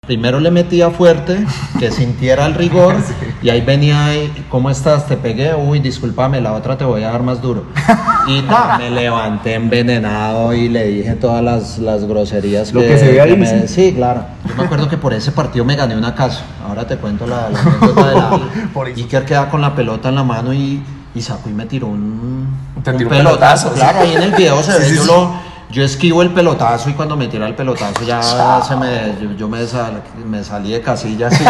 Primero le metía fuerte, que sintiera el rigor, sí. Y ahí venía, ¿cómo estás? Te pegué, uy, discúlpame, la otra te voy a dar más duro. Y me levanté envenenado y le dije todas las groserías. Lo que se ve ahí, sí. Sí, claro. Yo me acuerdo que por ese partido me gané una casa. Ahora te cuento la anécdota de la... Iker queda con la pelota en la mano y sacó y me tiró un pelotazo. Claro, ahí en el video se ve, sí. Yo esquivo el pelotazo y cuando me tira el pelotazo ya yo me salí de casilla así.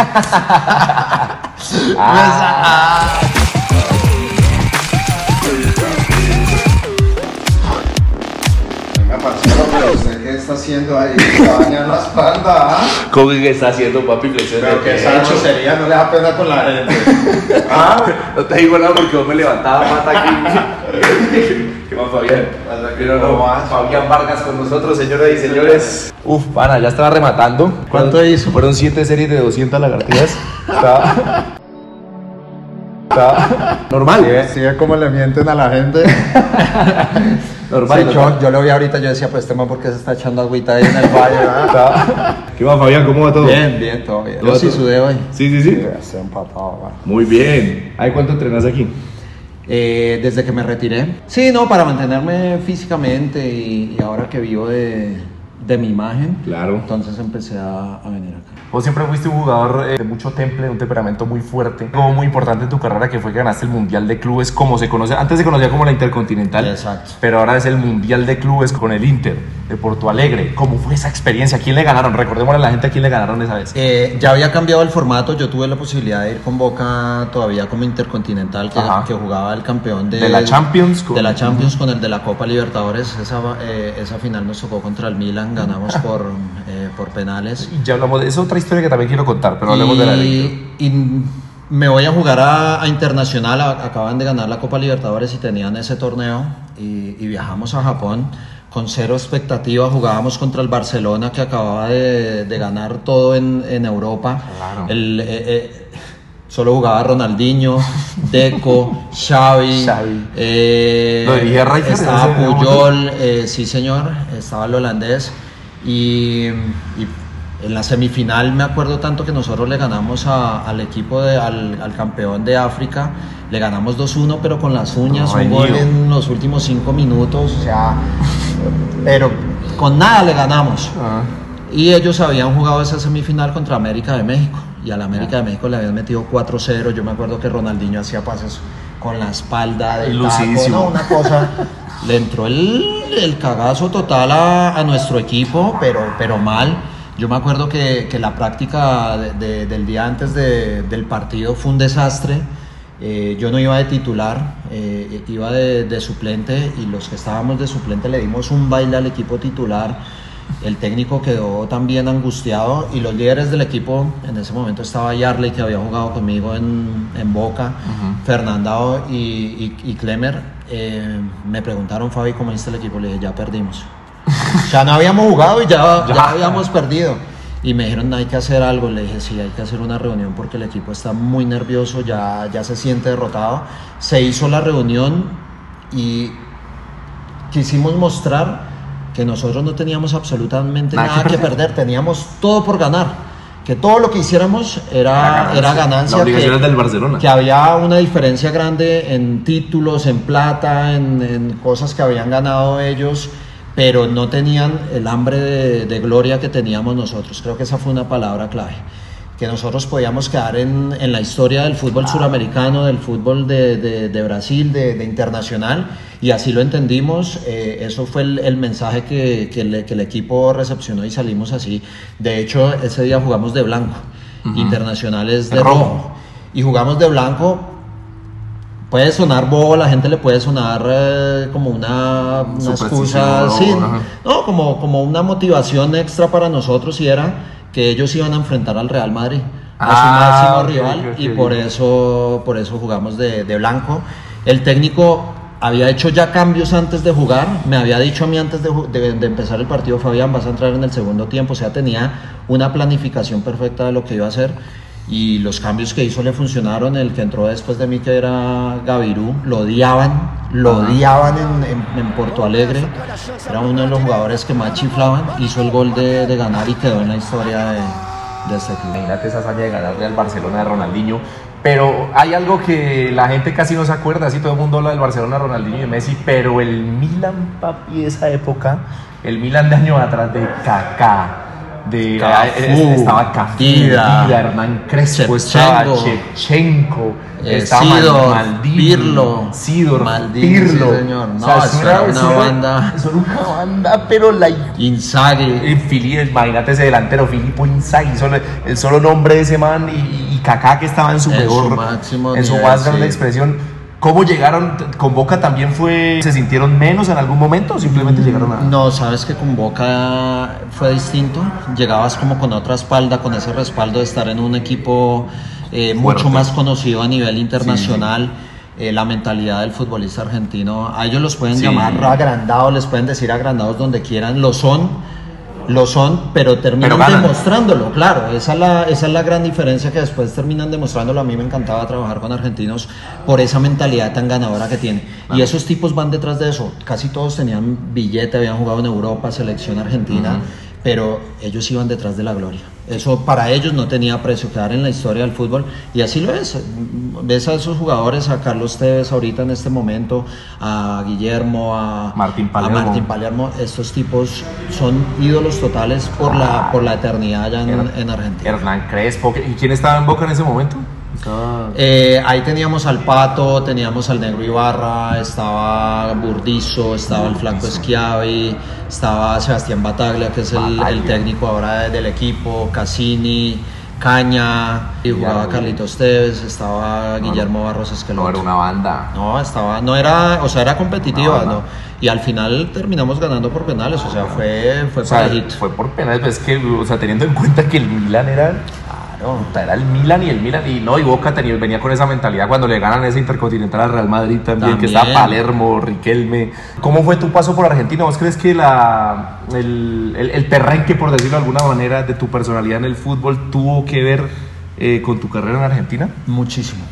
Pero usted qué está haciendo ahí, se baña en la espalda, ¿ah? ¿Cómo que está haciendo, papi? Pero que esa grosería no le da pena con la gente. No te digo nada porque vos me levantaba pata aquí. ¿Qué más, Fabián? Pero no, Fabián Vargas con nosotros, señoras y señores. Uf, pana, ya estaba rematando. ¿Cuánto hizo? Fueron 7 series de 200 lagartijas. Está normal. Sí, es como le mienten a la gente. Normal. Sí, yo lo vi ahorita, yo decía, pues este man, ¿por qué se está echando agüita ahí en el valle? ¿Qué va, Fabián? ¿Cómo va todo? Bien, todo bien. Yo sí sudé hoy. Sí. Estoy empatado, man. Muy bien. ¿Ahí cuánto entrenas aquí? Desde que me retiré. Sí, no, para mantenerme físicamente y ahora que vivo de mi imagen. Claro. Entonces empecé a venir acá. Vos siempre fuiste un jugador de mucho temple, de un temperamento muy fuerte. Algo muy importante en tu carrera que fue que ganaste el Mundial de Clubes, como se conoce. Antes se conocía como la Intercontinental. Exacto. Pero ahora es el Mundial de Clubes con el Inter de Porto Alegre. ¿Cómo fue esa experiencia? ¿A quién le ganaron? Recordémosle a la gente a quién le ganaron esa vez. Ya había cambiado el formato. Yo tuve la posibilidad de ir con Boca todavía como Intercontinental, que jugaba el campeón de la Champions. De la Champions con el de la Copa Libertadores. Esa final nos tocó contra el Milan. Ganamos por penales. Y ya hablamos de esa otra historia que también quiero contar, pero hablemos de la y me voy a jugar a Internacional. Acaban de ganar la Copa Libertadores y tenían ese torneo y viajamos a Japón con cero expectativa. Jugábamos contra el Barcelona, que acababa de ganar todo en Europa. Claro. Solo jugaba Ronaldinho, Deco, Xavi. Estaba Puyol, sí señor, estaba el holandés. Y en la semifinal me acuerdo tanto que nosotros le ganamos al equipo al campeón de África, le ganamos 2-1 pero con las uñas, un gol en los últimos 5 minutos, o sea, pero con nada le ganamos. Y ellos habían jugado esa semifinal contra América de México y al América de México le habían metido 4-0. Yo me acuerdo que Ronaldinho hacía pases con la espalda de taco, ¿no? Una cosa. Le entró el cagazo total a nuestro equipo, pero mal. Yo me acuerdo que la práctica del día antes del partido fue un desastre. Yo no iba de titular, iba de suplente, y los que estábamos de suplente le dimos un baile al equipo titular. El técnico quedó también angustiado y los líderes del equipo, en ese momento estaba Yarley, que había jugado conmigo en Boca, Fernandao y Clemer. Me preguntaron, Fabi, ¿cómo viste el equipo? Le dije, ya perdimos. Ya no habíamos jugado y ya habíamos perdido. Y me dijeron, hay que hacer algo. Le dije, sí, hay que hacer una reunión porque el equipo está muy nervioso, ya se siente derrotado. Se hizo la reunión y quisimos mostrar que nosotros no teníamos absolutamente nada que perder, teníamos todo por ganar, que todo lo que hiciéramos era ganancia. La obligación es del Barcelona. Que había una diferencia grande en títulos, en plata, en cosas que habían ganado ellos, pero no tenían el hambre de gloria que teníamos nosotros. Creo que esa fue una palabra clave, que nosotros podíamos quedar en la historia del fútbol suramericano, del fútbol de Brasil, de internacional, y así lo entendimos. Eso fue el mensaje que el equipo recepcionó y salimos así. De hecho, ese día jugamos de blanco, Internacionales de rojo, y jugamos de blanco. Puede sonar bobo, la gente le puede sonar como una excusa, sí, no, como una motivación extra para nosotros, y era que ellos iban a enfrentar al Real Madrid, a su máximo rival, y por eso jugamos de blanco. El técnico había hecho ya cambios antes de jugar, me había dicho a mí antes de empezar el partido, Fabián, vas a entrar en el segundo tiempo, o sea, tenía una planificación perfecta de lo que iba a hacer, y los cambios que hizo le funcionaron. El que entró después de mí, que era Gavirú, lo odiaban en Porto Alegre, era uno de los jugadores que más chiflaban, hizo el gol de ganar y quedó en la historia de este club. Imagínate esa hazaña de ganarle al Barcelona de Ronaldinho. Pero hay algo que la gente casi no se acuerda, así todo el mundo habla del Barcelona, Ronaldinho y de Messi, pero el Milan, papi, de esa época, el Milan de años atrás de Kaká, estaba Cafú, Dida, Hernán Crespo, estaba Shevchenko, estaba Maldini, Sidor, Pirlo, sí, señor. No, o sea, eso era una banda. Eso era una banda, pero la Inzaghi. Imagínate ese delantero, Filippo Inzaghi, el solo nombre de ese man y Kaká que estaba en su mejor, en su más grande expresión. ¿Cómo llegaron? ¿Con Boca también se sintieron menos en algún momento o simplemente llegaron a...? No, sabes que con Boca fue distinto. Llegabas como con otra espalda, con ese respaldo de estar en un equipo mucho más conocido a nivel internacional. Sí. La mentalidad del futbolista argentino, a ellos los pueden llamar agrandados, les pueden decir agrandados donde quieran, lo son, pero terminan demostrándolo, claro, esa es la gran diferencia, que después terminan demostrándolo. A mí me encantaba trabajar con argentinos por esa mentalidad tan ganadora que tienen, y esos tipos van detrás de eso. Casi todos tenían billete, habían jugado en Europa, selección argentina, pero ellos iban detrás de la gloria. Eso para ellos no tenía precio, quedar en la historia del fútbol, y así lo es. Ves a esos jugadores, a Carlos Tevez ahorita en este momento, a Guillermo, a Martín Palermo, estos tipos son ídolos totales por la eternidad allá en Argentina. Hernán Crespo, ¿y quién estaba en Boca en ese momento? Ahí teníamos al Pato, teníamos al Negro Ibarra, estaba Burdizo, estaba el Flaco Schiavi, estaba Sebastián Bataglia, que es el técnico ahora del equipo, Cassini, Caña, y jugaba Carlitos Tevez, estaba Guillermo Barros Esqueloto. No era una banda. Era competitiva, ¿no? Y al final terminamos ganando por penales, fue parejito. Fue por penales, pero es que, teniendo en cuenta que el Milan era el Milan y Boca venía con esa mentalidad cuando le ganan ese Intercontinental al Real Madrid también, que estaba Palermo, Riquelme. ¿Cómo fue tu paso por Argentina? ¿Vos crees que el perrenque, por decirlo de alguna manera, de tu personalidad en el fútbol tuvo que ver con tu carrera en Argentina? Muchísimo.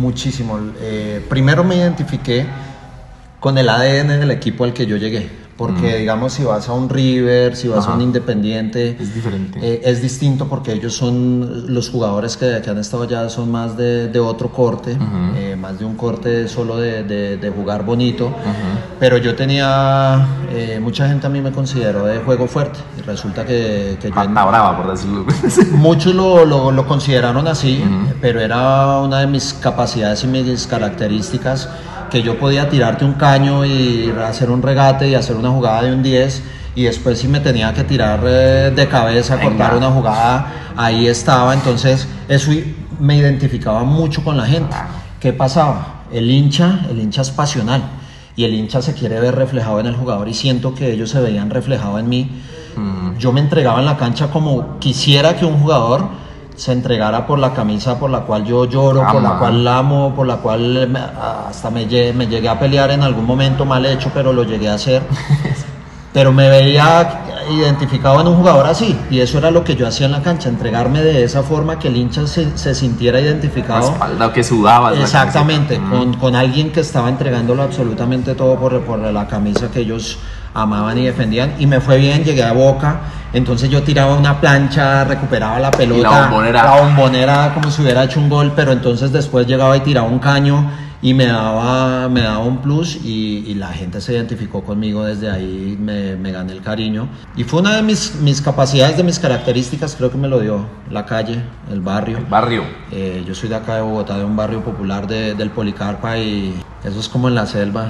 Primero me identifiqué con el ADN del equipo al que yo llegué. Porque digamos, si vas a un River, si vas a un Independiente, es diferente. Es distinto, porque ellos son, los jugadores que han estado allá son más de otro corte, más de un corte solo de jugar bonito. Pero yo tenía, mucha gente a mí me consideró de juego fuerte, y resulta que yo... Pata brava, por decirlo. Muchos lo consideraron así, pero era una de mis capacidades y mis características, que yo podía tirarte un caño y hacer un regate y hacer una jugada de un 10, y después si me tenía que tirar de cabeza, cortar una jugada, ahí estaba. Entonces eso me identificaba mucho con la gente. ¿Qué pasaba? El hincha es pasional, y el hincha se quiere ver reflejado en el jugador, y siento que ellos se veían reflejados en mí. Yo me entregaba en la cancha como quisiera que un jugador se entregara por la camisa por la cual yo lloro, por la cual amo, por la cual hasta me llegué a pelear en algún momento, mal hecho, pero lo llegué a hacer. Pero me veía identificado en un jugador así, y eso era lo que yo hacía en la cancha, entregarme de esa forma, que el hincha se sintiera identificado. La espalda que sudaba. Exactamente, con alguien que estaba entregándolo absolutamente todo por la camisa que ellos amaban y defendían. Y me fue bien, llegué a Boca, entonces yo tiraba una plancha, recuperaba la pelota, y la bombonera como si hubiera hecho un gol, pero entonces después llegaba y tiraba un caño y me daba un plus, y la gente se identificó conmigo. Desde ahí me gané el cariño, y fue una de mis capacidades, de mis características. Creo que me lo dio la calle, el barrio. Yo soy de acá de Bogotá, de un barrio popular del Policarpa, y eso es como en la selva,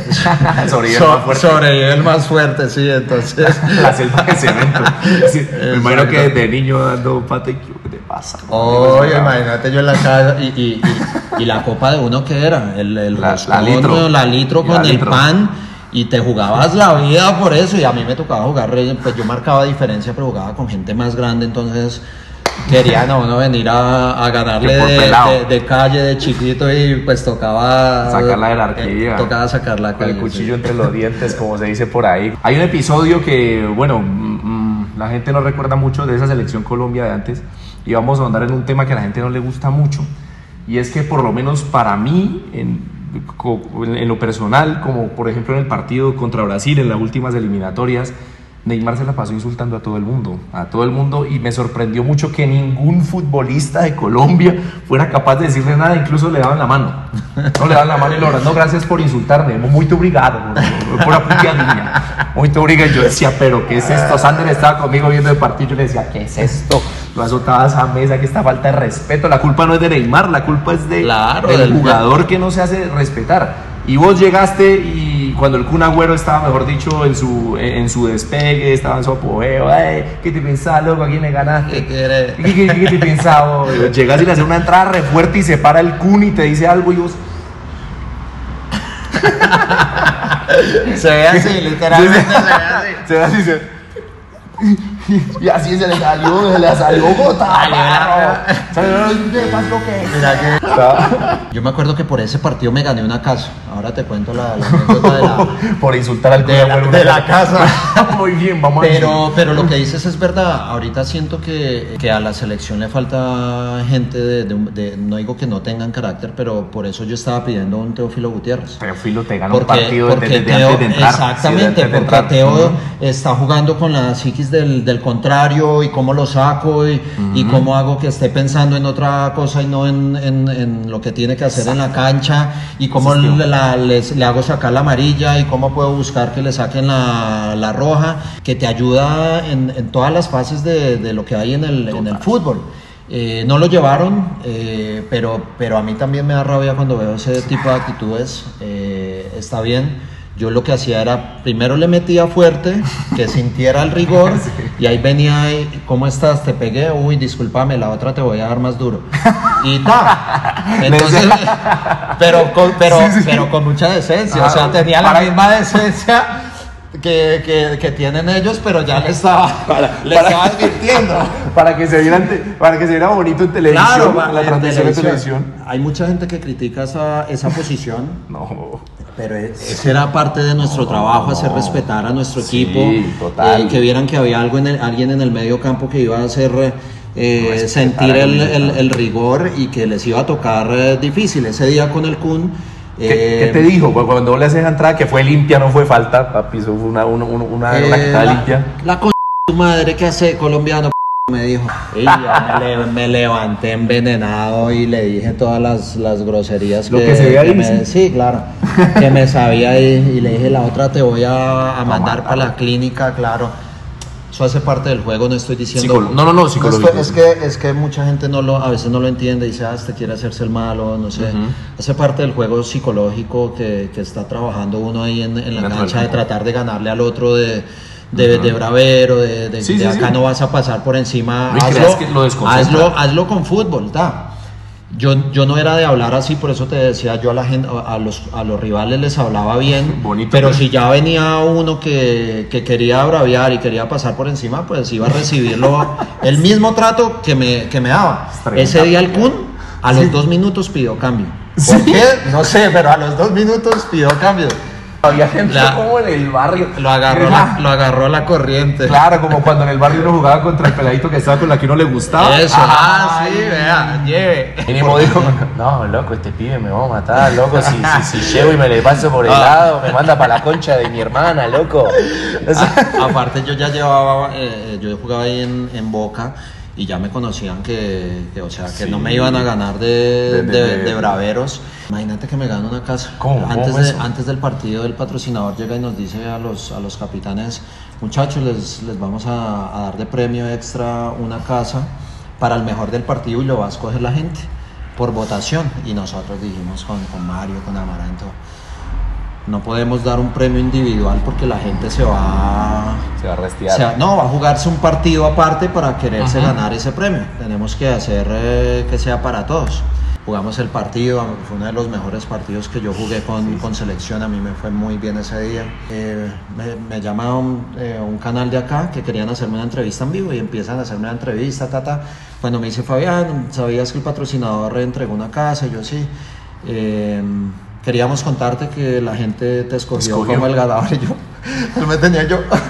sobrevive el más fuerte, sí. Entonces la selva de cemento. Sí, me imagino que desde niño dando pata, ¿qué te pasa? Oye, imagínate yo en la casa, y la copa de uno, que era la litro con el pan, y te jugabas la vida por eso. Y a mí me tocaba jugar, pues yo marcaba diferencia, pero jugaba con gente más grande, entonces querían a uno venir a ganarle de calle, de chiquito, y pues tocaba sacar la jerarquía, tocaba sacar la calle, el cuchillo entre los dientes, como se dice por ahí. Hay un episodio que, la gente no recuerda mucho de esa selección Colombia de antes, y vamos a andar en un tema que a la gente no le gusta mucho, y es que, por lo menos para mí, en lo personal, como por ejemplo en el partido contra Brasil, en las últimas eliminatorias, Neymar se la pasó insultando a todo el mundo, y me sorprendió mucho que ningún futbolista de Colombia fuera capaz de decirle nada, incluso le daban la mano. No le daban la mano y lo no, gracias por insultarme, muy obrigado, por la puteadilla, muy obrigado. Yo decía, pero ¿qué es esto? Sander estaba conmigo viendo el partido, yo le decía, ¿qué es esto? Lo azotaba a esa mesa, que esta falta de respeto, la culpa no es de Neymar, la culpa es del jugador que no se hace respetar. Y vos llegaste y cuando el Kun Agüero estaba, mejor dicho, en su despegue, estaba en su apogeo, ¿qué te pensás, loco? ¿A quién le ganaste? ¿Qué te pensás? Llegas y le haces una entrada re fuerte y se para el Kun y te dice algo y vos... Se ve así, literalmente se ve así. Y así se le salió gota. Yo me acuerdo que por ese partido me gané una casa. Ahora te cuento la anécdota por insultar al de la casa. Muy bien, vamos pero lo que dices es verdad. Ahorita siento que a la selección le falta gente no digo que no tengan carácter, pero por eso yo estaba pidiendo un Teófilo Gutiérrez. Teófilo te gana un partido desde Teo, antes de entrar. Exactamente, sí, porque Teo está jugando con la psiquis del contrario, y cómo lo saco y cómo hago que esté pensando en otra cosa y no en lo que tiene que hacer en la cancha, y cómo le hago sacar la amarilla y cómo puedo buscar que le saquen la roja, que te ayuda en todas las fases de lo que hay en el fútbol. No lo llevaron, pero a mí también me da rabia cuando veo ese tipo de actitudes. Está bien. Yo lo que hacía era, primero le metía fuerte, que sintiera el rigor, sí. Y ahí venía, ¿cómo estás? Te pegué, uy, discúlpame, la otra te voy a dar más duro. Y entonces, pero con mucha decencia, o sea, tenía la misma decencia que tienen ellos, pero ya le estaba advirtiendo. Para que se viera bonito en televisión, claro, la transmisión de televisión. Hay mucha gente que critica esa posición. No. Pero ese era parte de nuestro trabajo, hacer respetar a nuestro equipo, que vieran que había alguien en el medio campo que iba a hacer sentir el rigor y que les iba a tocar difícil. Ese día con el Kun. ¿Qué te dijo? Cuando le haces entrada, que fue limpia, no fue falta, papi, eso fue una quitada limpia. La tu madre que hace colombiano, me dijo. Y yo me levanté envenenado y le dije todas las groserías que se ve ahí. Sí, claro, que me sabía, y le dije, la otra te voy a mandar para la clínica, claro. Eso hace parte del juego, no estoy diciendo... No, psicológico. Es que mucha gente a veces no lo entiende, dice, este quiere hacerse el malo, no sé. Hace parte del juego psicológico que está trabajando uno ahí en la cancha, de tratar de ganarle al otro, de bravero, de acá no vas a pasar por encima, hazlo con fútbol, Yo no era de hablar así, por eso te decía, yo a los rivales les hablaba bien, bonito, pero si ya venía uno que quería braviar y quería pasar por encima, pues iba a recibirlo el mismo trato que me daba. Ese día el Kun a los 2 minutos pidió cambio. ¿Por qué? No sé, pero a los 2 minutos pidió cambio. Había gente como en el barrio. Lo agarró la corriente. Claro, como cuando en el barrio uno jugaba contra el peladito que estaba con la que uno le gustaba. Eso, sí, vea, lleve. Mínimo dijo, no, loco, este pibe me va a matar, loco, si llego y me le paso por el lado, me manda para la concha de mi hermana, loco. Aparte yo ya llevaba, yo jugaba ahí en Boca, y ya me conocían que no me iban a ganar de braveros. Imagínate que me gano una casa. ¿Cómo? Antes del partido, el patrocinador llega y nos dice a los capitanes, muchachos, les vamos a dar de premio extra una casa para el mejor del partido, y lo va a escoger la gente por votación. Y nosotros dijimos con Mario, con Amaranto, no podemos dar un premio individual porque la gente se va a restiar. Va a jugarse un partido aparte para quererse ganar ese premio. Tenemos que hacer que sea para todos. Jugamos el partido, fue uno de los mejores partidos que yo jugué con selección, a mí me fue muy bien ese día. Me llama un canal de acá que querían hacerme una entrevista en vivo, y empiezan a hacerme una entrevista, Cuando me dice, Fabián, ¿sabías que el patrocinador entregó una casa? Y yo, sí. Queríamos contarte que la gente te escogió como el ganador. Y yo me tenía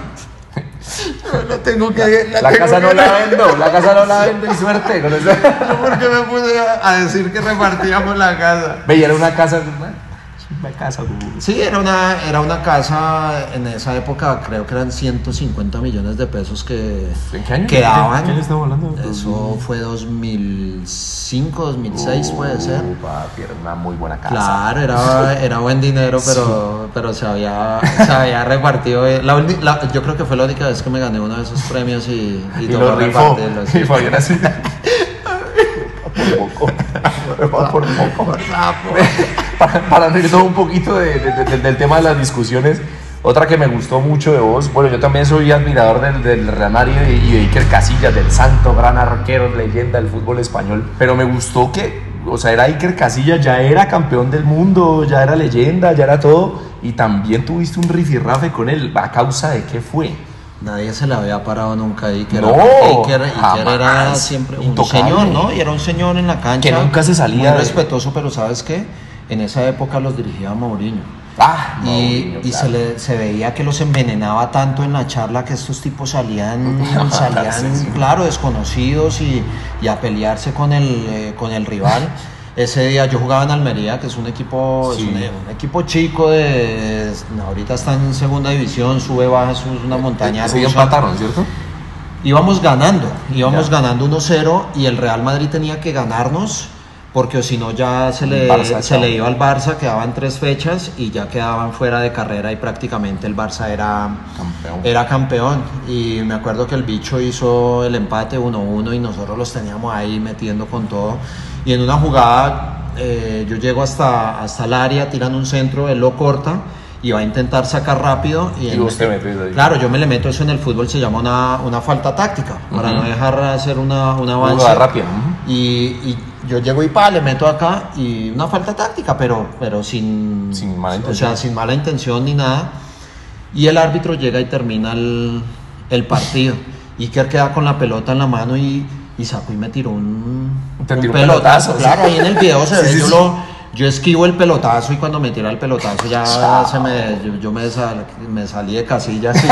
no tengo que... La casa no la vendo y suerte con eso. ¿Por qué me puse a decir que repartíamos la casa? Veía, era una casa... Una casa, Sí, era una casa, en esa época creo que eran 150 millones de pesos que ¿En qué año? quedaban. ¿Qué le estamos hablando? Eso fue 2005, 2006 puede ser. Papi, era una muy buena casa. Claro, era buen dinero, pero se había repartido. Yo creo que fue la única vez que me gané uno de esos premios y lo rifó. Sí. Y Fabián así. Por poco. Para irnos un poquito del tema de las discusiones, otra que me gustó mucho de vos, bueno, yo también soy admirador del Real Madrid y de Iker Casillas, del santo gran arquero, leyenda del fútbol español, pero me gustó que, o sea, era Iker Casillas, ya era campeón del mundo, ya era leyenda, ya era todo, y también tuviste un rifirrafe con él. ¿A causa de qué fue? Nadie se le había parado nunca a Iker. No, Iker era siempre un intocable. señor, ¿no? Y era un señor en la cancha. Que nunca se salía muy de- respetuoso, pero ¿sabes qué? En esa época los dirigía Mourinho. Mourinho, Y claro. se veía que los envenenaba tanto en la charla que estos tipos salían Sí. claro, desconocidos y a pelearse con el rival. Ese día yo jugaba en Almería, que es un equipo, Sí. un equipo chico, ahorita está en segunda división, sube, baja, es una montaña Ese día rusa. empataron, ¿cierto? Íbamos ganando Ya. 1-0 y el Real Madrid tenía que ganarnos porque o si no ya se Barça, chao. le iba al Barça, quedaban 3 fechas y ya quedaban fuera de carrera y prácticamente el Barça era campeón. Y me acuerdo que el bicho hizo el empate 1-1 y nosotros los teníamos ahí metiendo con todo. Y en una jugada yo llego hasta el área, tiran un centro, él lo corta y va a intentar sacar rápido. Y vos te metes ahí. Claro, yo me le meto, eso en el fútbol se llama una falta táctica, para no dejar hacer un avance. Jugada rápida. Ujú. Y yo llego y le meto acá y una falta táctica, pero sin mala o intención. sea, sin mala intención ni nada. Y el árbitro llega y termina el partido. Iker queda con la pelota en la mano y sacó y me tiró Te un tiró un pelotazo. pelotazo, Claro, sí. ahí en el video se ve, Sí, sí, yo esquivo el pelotazo y cuando me tira el pelotazo ya yo me salí de casillas. Sí.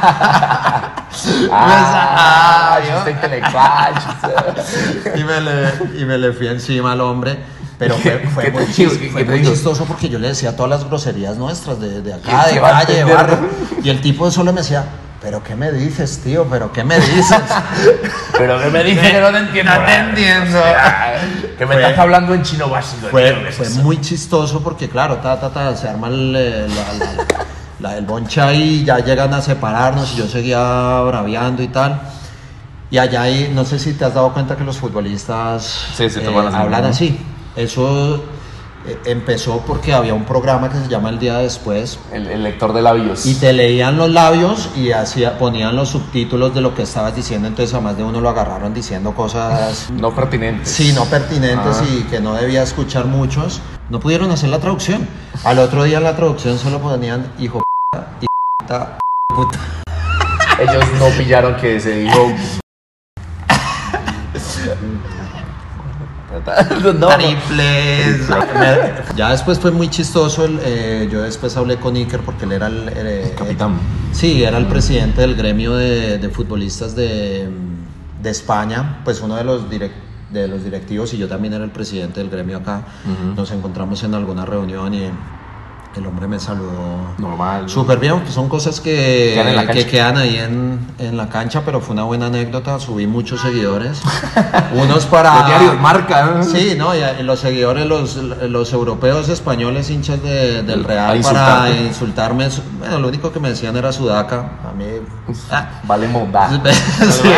Chiste intelectual. y me le fui encima al hombre. Pero fue ¿Qué muy, te digo? ¿Qué fue te muy digo? chistoso porque yo le decía todas las groserías nuestras de acá, ¿Qué de va a calle, de entender? barrio. Y el tipo solo me decía, ¿pero qué me dices, tío? ¿Pero qué me dices? Pero que me dice que no te entiendo. No te entiendo. O sea, que me Fue- estás hablando en chino básico. Fue muy chistoso porque, claro, se arma el boncha y ya llegan a separarnos y yo seguía braviando y tal. Y allá hay, no sé si te has dado cuenta que los futbolistas Sí, se toman así, hablan ¿no? así. Eso empezó porque había un programa que se llama El Día Después El lector de labios. y te leían los labios y ponían los subtítulos de lo que estabas diciendo, entonces a más de uno lo agarraron diciendo cosas No pertinentes. sí, no pertinentes Ah. y que no debía escuchar muchos. No pudieron hacer la traducción. Al otro día en la traducción solo ponían hijo puta. Ellos no pillaron que se dijo. No, Triples. Ya después fue muy chistoso. Yo después hablé con Iker porque él era el capitán. Sí, era el presidente del gremio de futbolistas de España, pues uno de los directivos y yo también era el presidente del gremio acá. Nos encontramos en alguna reunión y el hombre me saludó Normal. súper bien, que son cosas Quedan en la que cancha. quedan ahí en la cancha, pero fue una buena anécdota, subí muchos seguidores, unos para... Los diarios marcan. Sí, no, y los seguidores, los europeos españoles hinchas del A Real insultarte. para insultarme, bueno, lo único que me decían era sudaca, a mí... Vale mondá. Sí.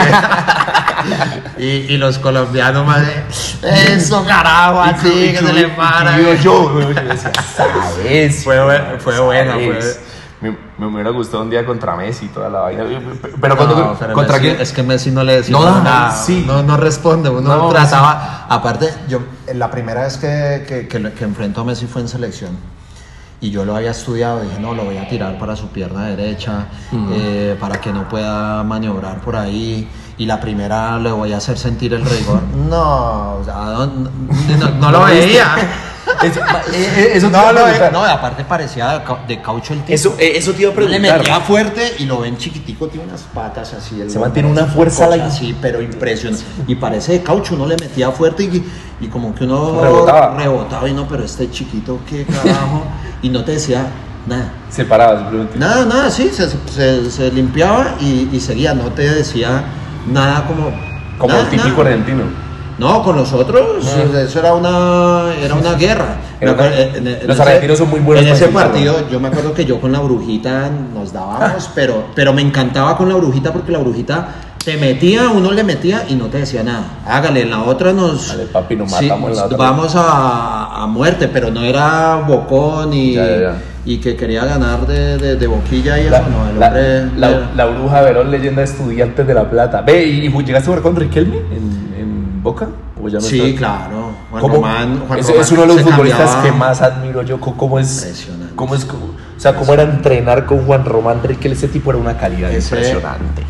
Y los colombianos más de eso carajo, así que se le para. Yo decía, ¿sabes? Fue buena, ¿Sabes? Me hubiera gustado un día contra Messi y toda la vaina. Pero cuando. No, pero ¿Contra Messi, quién? es que Messi no le decía No, nada, sí. no responde, uno No, trataba, aparte, yo la primera vez que enfrentó a Messi fue en selección y yo lo había estudiado, dije no, lo voy a tirar para su pierna derecha, para que no pueda maniobrar por ahí y la primera le voy a hacer sentir el rigor, no, o sea, no lo veía. Eso te iba No, a preguntar. no, aparte parecía de caucho el tipo. Eso te iba a Le preguntar. metía fuerte y lo ven chiquitico, tiene unas patas así. Se mantiene una fuerza cosa la- así, pero impresionante. Y parece de caucho, uno le metía fuerte y como que uno Rebotaba. rebotaba y no, pero este chiquito, qué carajo. y no te decía nada. Se paraba simplemente. Nada, sí, se limpiaba y seguía, no te decía nada como el típico argentino. No, con nosotros eso era una guerra. Los argentinos son muy buenos. En ese partido yo me acuerdo que yo con la Brujita nos dábamos, pero me encantaba con la Brujita porque la Brujita te metía, uno le metía y no te decía nada. Hágale, en la otra Dale, papi, nos matamos en la otra. Vamos a muerte, pero no era bocón y que quería ganar de boquilla y eso, no. El hombre la Bruja Verón, leyenda de Estudiantes de La Plata. Ve, ¿y llegaste a jugar con Riquelme en Boca? ¿O ya no sí, está? Claro. Juan Román es uno de los futbolistas que más admiro yo. ¿Cómo es? Impresionante. O sea, cómo era entrenar con Juan Román Riquelme. Ese tipo era una calidad impresionante.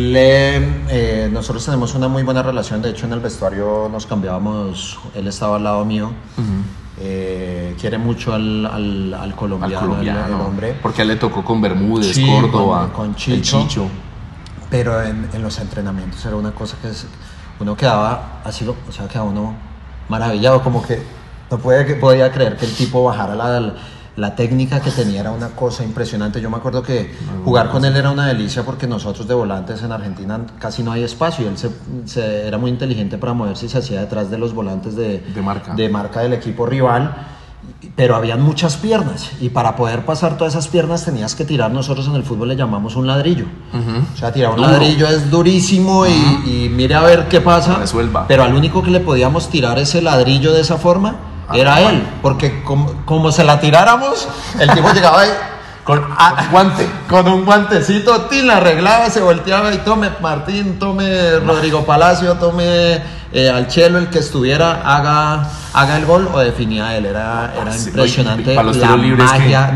Nosotros tenemos una muy buena relación. De hecho, en el vestuario nos cambiábamos. Él estaba al lado mío. Quiere mucho al colombiano, el hombre. Porque a él le tocó con Bermúdez, Córdoba, con Chicho. El Chicho. Pero en los entrenamientos era una cosa que uno quedaba así, o sea, quedaba uno maravillado, como que no podía creer que el tipo bajara la técnica que tenía, era una cosa impresionante. Yo me acuerdo que jugar con él era una delicia porque nosotros de volantes en Argentina casi no hay espacio y él era muy inteligente para moverse y se hacía detrás de los volantes de marca del equipo rival, pero habían muchas piernas y para poder pasar todas esas piernas tenías que tirar, nosotros en el fútbol le llamamos un ladrillo. O sea, tirar un ladrillo es durísimo y mire a ver qué pasa. Resuelva. Pero al único que le podíamos tirar ese ladrillo de esa forma era él, porque como se la tiráramos, el tipo llegaba ahí con un guantecito, la arreglaba, se volteaba y tome Martín, tome Rodrigo Palacio, tome al Chelo, el que estuviera, haga el gol o definía él. Era impresionante. Para los la tiros libres magia,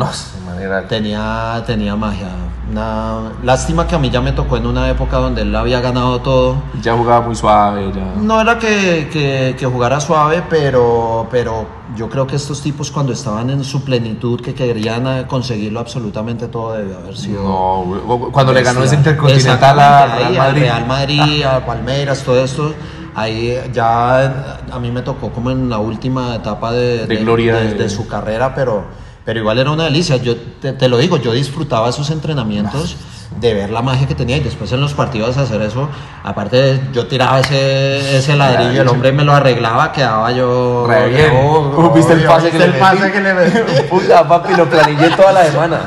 tenía magia. Una lástima que a mí ya me tocó en una época donde él había ganado todo. Ya jugaba muy suave. No era que jugara suave, pero yo creo que estos tipos cuando estaban en su plenitud, que querían conseguirlo absolutamente todo, debió haber sido... No, cuando le ganó ese Intercontinental al Real Madrid, a Palmeiras, todo esto, ahí ya a mí me tocó como en la última etapa de gloria de su carrera, pero igual era una delicia. Yo te lo digo, yo disfrutaba esos entrenamientos de ver la magia que tenía y después en los partidos hacer eso. Aparte yo tiraba ese ladrillo, el hombre me lo arreglaba, quedaba yo... Re bien. ¿Viste el pase que le metí? Puta, papi, lo planillé toda la semana.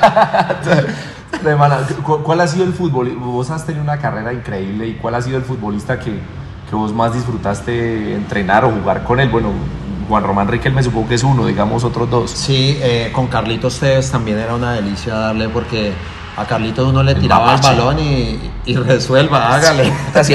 ¿Cuál ha sido el fútbol? Vos has tenido una carrera increíble, ¿y cuál ha sido el futbolista que vos más disfrutaste entrenar o jugar con él? Bueno, Juan Román Riquelme supongo que es uno, digamos otros dos. Sí, con Carlitos Tevez también era una delicia darle, porque a Carlitos uno le tiraba el balón y resuelva, hágale.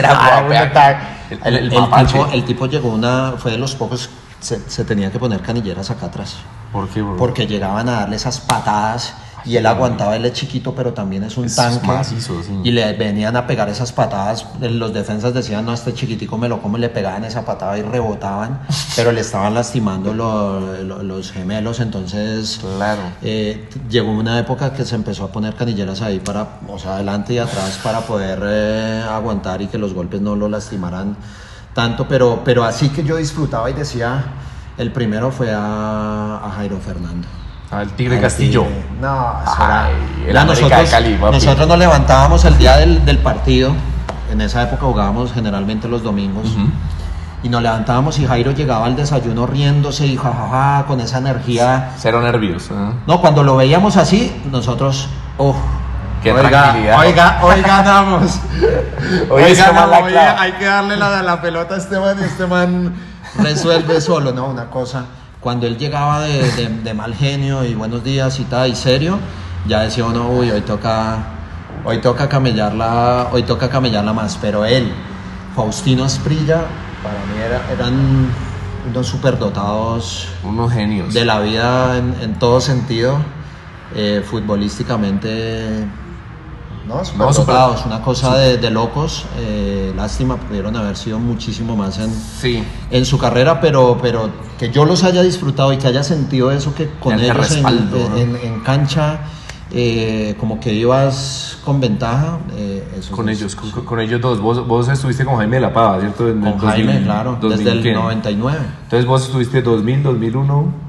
El tipo llegó fue de los pocos, se tenía que poner canilleras acá atrás. ¿Por qué, bro? Porque llegaban a darle esas patadas y él aguantaba, él es chiquito pero también es un tanque, macizo, sí. Y le venían a pegar esas patadas. Los defensas decían, no, este chiquitico me lo come, le pegaban esa patada y rebotaban, pero le estaban lastimando los gemelos. Entonces claro. Llegó una época que se empezó a poner canilleras ahí adelante y atrás para poder aguantar y que los golpes no lo lastimaran tanto, pero así que yo disfrutaba y decía, el primero fue a Jairo Fernando. El Tigre Castillo. No, el América de Cali, papi. Nosotros nos levantábamos el día del partido. En esa época jugábamos generalmente los domingos. Y nos levantábamos y Jairo llegaba al desayuno riéndose y jajaja, con esa energía. Cero nervios. No, cuando lo veíamos así, nosotros, qué tranquilidad. Hoy ganamos. Hoy hay que darle la pelota a este man resuelve solo, ¿no? Una cosa. Cuando él llegaba de mal genio y buenos días y tal, y serio, ya decía uno, hoy toca camellarla más. Pero él, Faustino Asprilla, para mí eran unos superdotados, unos genios de la vida en todo sentido, futbolísticamente. Superdotados, una cosa de locos. Lástima, pudieron haber sido muchísimo más en su carrera, pero que yo los haya disfrutado y que haya sentido eso, que con ellos respaldo, en cancha, como que ibas con ventaja. Con ellos dos. Vos estuviste con Jaime de la Pava, ¿cierto? Jaime, claro, desde el 99. Entonces vos estuviste 2000, 2001.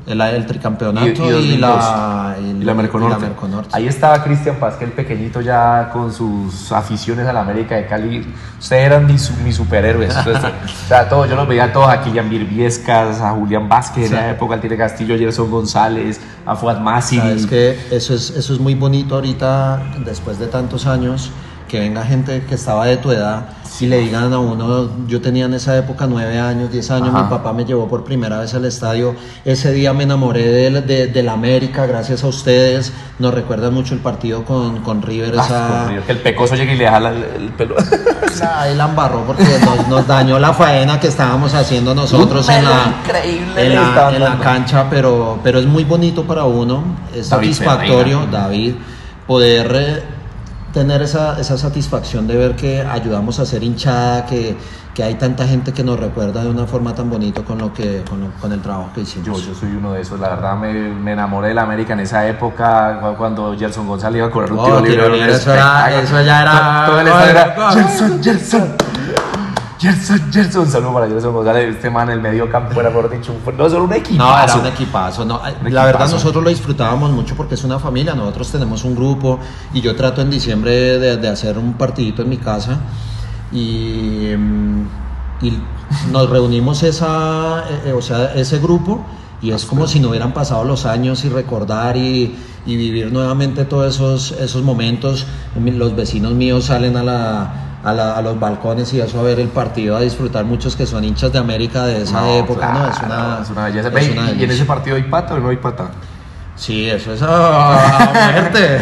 el tricampeonato Y 2002. y la Merconorte. Ahí estaba Cristian Pasquel, pequeñito ya con sus aficiones a la América de Cali. Ustedes eran mis superhéroes. Entonces, o sea, todos, yo los veía a todos, a Kylian Virbiescas, a Julián Vázquez en la época, al Tigre Castillo, a Gerson González, a Fuad Massi. Sabes que eso es muy bonito ahorita, después de tantos años, que venga gente que estaba de tu edad y le digan a uno, yo tenía en esa época 9 años, 10 años, mi papá me llevó por primera vez al estadio, ese día me enamoré de la América, gracias a ustedes, nos recuerda mucho el partido con River, que el Pecoso llegue y le jala el pelo. Ahí la embarró porque nos dañó la faena que estábamos haciendo nosotros en la cancha, pero es muy bonito para uno, es satisfactorio, David, poder tener esa satisfacción de ver que ayudamos a hacer hinchada, que hay tanta gente que nos recuerda de una forma tan bonita con el trabajo que hicimos. Yo soy uno de esos, la verdad me enamoré de la América en esa época, cuando Gerson González iba a correr un tiro libre. Eso ya era... Todo el estadio era Gerson, saludo para Gerson González, este man en el medio campo era, por dicho, no solo un equipazo. No, era un equipazo. La verdad nosotros lo disfrutábamos mucho porque es una familia, nosotros tenemos un grupo y yo trato en diciembre de hacer un partidito en mi casa y nos reunimos ese grupo y es como si no hubieran pasado los años y recordar y vivir nuevamente todos esos momentos. Los vecinos míos salen a los balcones y eso a ver el partido, a disfrutar, muchos que son hinchas de América de esa época. Claro, es una belleza. ¿Y en ese partido hay pata o no hay pata? Sí, eso es a muerte.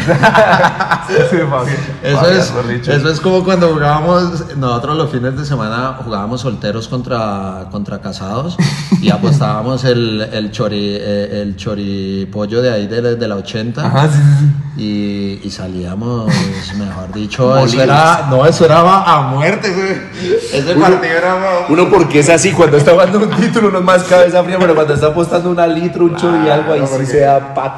Eso es como cuando jugábamos, nosotros los fines de semana jugábamos solteros contra casados y apostábamos el choripollo de ahí de la 80. Ajá, sí. Y salíamos, mejor dicho, eso era a muerte. Ese partido era... Uno porque es así, cuando está jugando un título uno es más cabeza fría, pero cuando está apostando una litro, un chori y algo, ahí sí se da pata.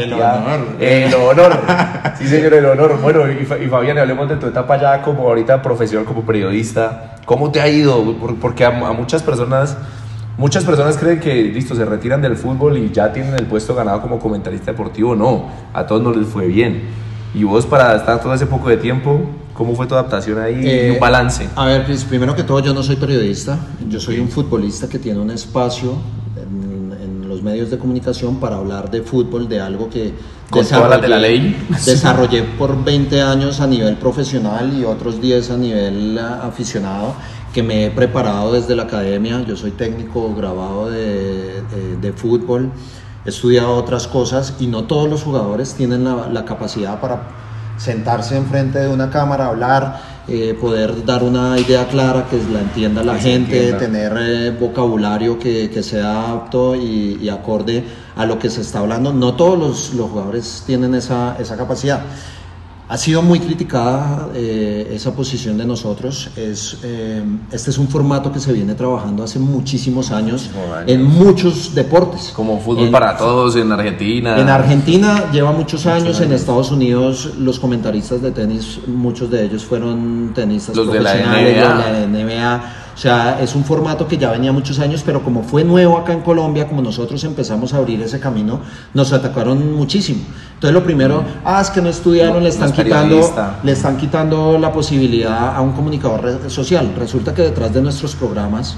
El honor. Sí, señor, el honor. Bueno, y Fabián, hablemos de tu etapa ya como ahorita profesional, como periodista. ¿Cómo te ha ido? Porque a muchas personas creen que listo, se retiran del fútbol y ya tienen el puesto ganado como comentarista deportivo. No, a todos no les fue bien. Y vos, para estar todo ese poco de tiempo, ¿cómo fue tu adaptación ahí y un balance? A ver, pues, primero que todo, yo no soy periodista, yo soy un futbolista que tiene un espacio en los medios de comunicación para hablar de fútbol, de algo que desarrollé por 20 años a nivel profesional y otros 10 a nivel aficionado, que me he preparado desde la academia. Yo soy técnico graduado de fútbol, he estudiado otras cosas y no todos los jugadores tienen la capacidad para sentarse enfrente de una cámara, hablar, poder dar una idea clara que la entienda la gente, tener vocabulario que sea apto y acorde a lo que se está hablando. No todos los jugadores tienen esa capacidad. Ha sido muy criticada esa posición de nosotros. Este es un formato que se viene trabajando hace muchísimos años en muchos deportes. Como fútbol para todos en Argentina. En Argentina lleva muchos años. En Estados Unidos los comentaristas de tenis, muchos de ellos fueron tenistas profesionales de la NBA. O sea, es un formato que ya venía muchos años, pero como fue nuevo acá en Colombia, como nosotros empezamos a abrir ese camino, nos atacaron muchísimo. Entonces lo primero, es que no estudiaron, le están quitando la posibilidad a un comunicador social. Resulta que detrás de nuestros programas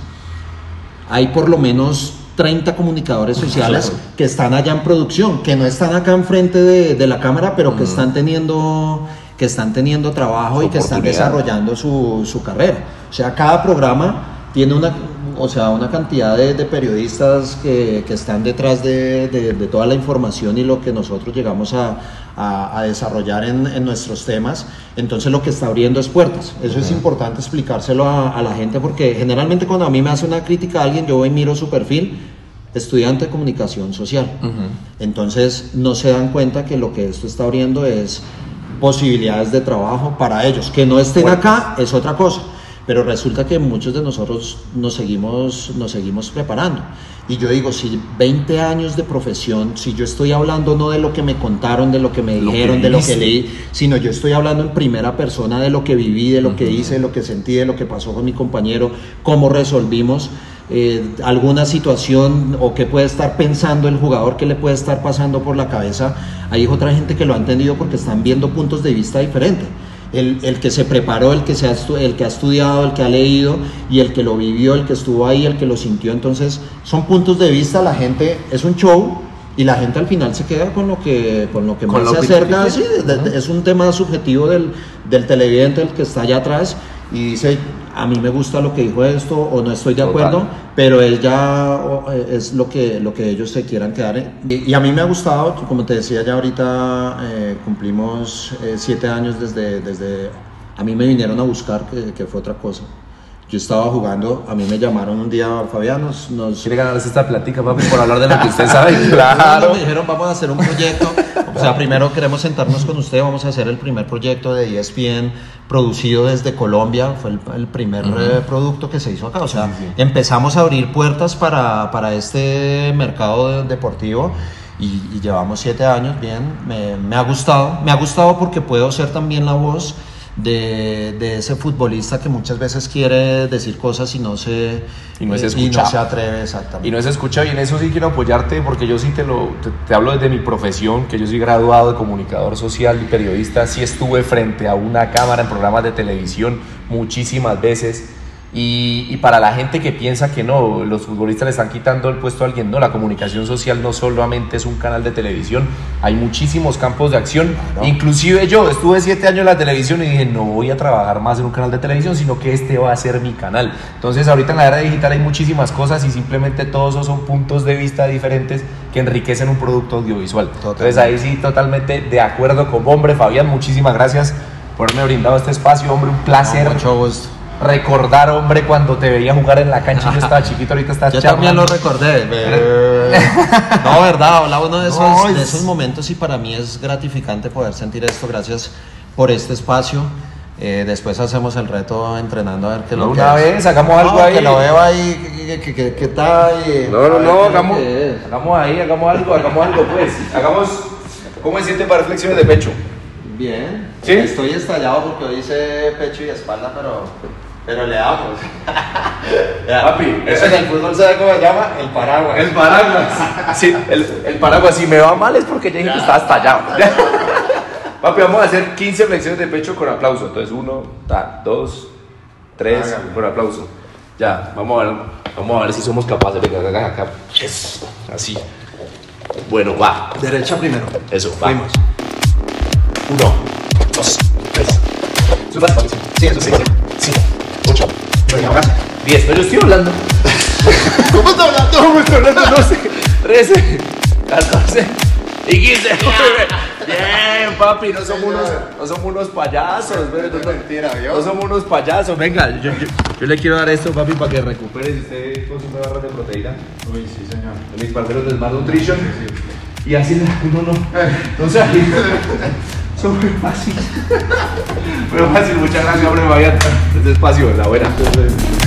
hay por lo menos 30 comunicadores sociales que están allá en producción, que no están acá enfrente de la cámara, pero que están teniendo trabajo y que están desarrollando su carrera. O sea, cada programa tiene una cantidad de periodistas que están detrás de toda la información y lo que nosotros llegamos a desarrollar en nuestros temas. Entonces lo que está abriendo es puertas. Eso es importante explicárselo a la gente, porque generalmente cuando a mí me hace una crítica a alguien, yo voy y miro su perfil, estudiante de comunicación social. Entonces no se dan cuenta que lo que esto está abriendo es posibilidades de trabajo para ellos. Que no estén acá es otra cosa, pero resulta que muchos de nosotros nos seguimos preparando. Y yo digo, si 20 años de profesión, si yo estoy hablando no de lo que me contaron, de lo que me dijeron, de lo que leí, sino yo estoy hablando en primera persona de lo que viví, de lo que hice, de lo que sentí, de lo que pasó con mi compañero, cómo resolvimos. alguna situación o qué puede estar pensando el jugador, qué le puede estar pasando por la cabeza. Hay otra gente que lo ha entendido porque están viendo puntos de vista diferentes. El que se preparó, el que ha estudiado, el que ha leído y el que lo vivió, el que estuvo ahí, el que lo sintió. Entonces son puntos de vista, la gente es un show y la gente al final se queda con lo que más se acerca. Sí, es un tema subjetivo del televidente, el que está allá atrás y dice, a mí me gusta lo que dijo esto o no estoy de acuerdo, pero él ya es lo que ellos se quieran quedar. Y a mí me ha gustado, como te decía ya ahorita, cumplimos 7 años desde a mí me vinieron a buscar, que fue otra cosa. Yo estaba jugando, a mí me llamaron un día, Fabián, ¿Quiere ganarse esta plática, papi, por hablar de lo que usted sabe? Claro. Me dijeron, vamos a hacer un proyecto. O sea, primero queremos sentarnos con usted, vamos a hacer el primer proyecto de ESPN producido desde Colombia. Fue el primer producto que se hizo acá. O sea, empezamos a abrir puertas para este mercado deportivo. Y llevamos 7 años, bien, me ha gustado porque puedo ser también la voz de ese futbolista que muchas veces quiere decir cosas y no se atreve, exactamente. Y no se escucha, y en eso sí quiero apoyarte, porque yo sí te hablo desde mi profesión, que yo soy graduado de comunicador social y periodista. Sí estuve frente a una cámara en programas de televisión muchísimas veces. Y para la gente que piensa que no, los futbolistas le están quitando el puesto a alguien, no, la comunicación social no solamente es un canal de televisión, hay muchísimos campos de acción. Claro. Inclusive yo estuve 7 años en la televisión y dije, no voy a trabajar más en un canal de televisión, sino que este va a ser mi canal. Entonces ahorita en la era digital hay muchísimas cosas y simplemente todos esos son puntos de vista diferentes que enriquecen un producto audiovisual. Totalmente. Entonces ahí sí, totalmente de acuerdo con hombre. Fabián, muchísimas gracias por haberme brindado este espacio, hombre, un placer. Mucho gusto. Recordar, hombre, cuando te veía jugar en la cancha. Yo estaba chiquito, ahorita estás charlando. Yo también lo recordé. No, verdad, hablaba uno de esos momentos y para mí es gratificante poder sentir esto. Gracias por este espacio. Después hacemos el reto entrenando a ver qué lo que una vez, hagamos algo ahí. Que lo veo ahí, que está ahí. No, hagamos algo pues. ¿Cómo se siente para flexiones de pecho? Bien. ¿Sí? Estoy estallado porque hoy hice pecho y espalda, pero le damos. Papi, eso en el fútbol, ¿sabe cómo se llama? El paraguas. El paraguas. Sí, el paraguas. Si me va mal es porque ya dije que estaba estallado. Papi, vamos a hacer 15 flexiones de pecho con aplauso. Entonces 1, 2, 3, con aplauso. Ya, vamos a ver si somos capaces de que hagan acá. Yes. Así. Bueno, va. Derecha primero. Eso, va. Fuimos. 1, 2, 3. Suba, sí, eso sí. 5, 8, 10. Pero yo estoy hablando. ¿Cómo está hablando? ¿Cómo estoy hablando? 12, 13, 14 y 15. Bien, papi, no somos unos payasos. No somos unos payasos. Venga, yo le quiero dar esto, papi, para que recupere. Si usted consume barras de proteína. Uy, sí, señor. De mis parceros de Smart Nutrition. Sí. Y así uno no sé, son muy fácil. Muy fácil, muchas gracias, hombre, Fabián. Este espacio, la buena.